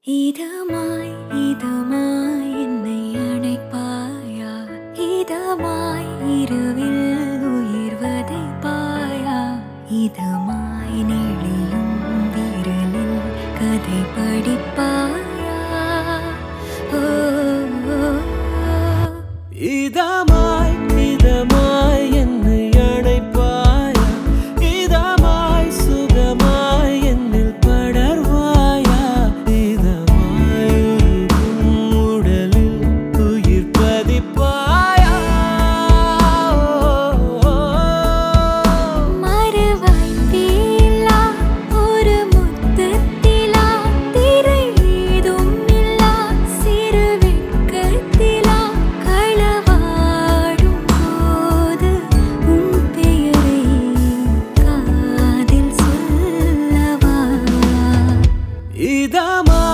இதமாய் இதமாய் என்னை அணைப்பாயா, இதமாய் இரவில் உயிர் வதைப்பாயா, இதமாய் நெளியும் விரலில் கதை படிப்பாயா. ஓ, ஓ, ஓ. இதமாய் இதமாய் என்னை அணைப்பாயா, இதமாய் சுகமாய் என்னில் படர்வாயா, இதமாய் உன் உடலில் உயிர் பதிப்பாயா. மறுவாய்ப்பில்லா ஒரு முத்தத்திலா, திரை ஏதும் இல்லா சிறு வெட்கத்திலா, களவாடும் போது உன் பெயரை காதில் சொல்லவா. இதமாய்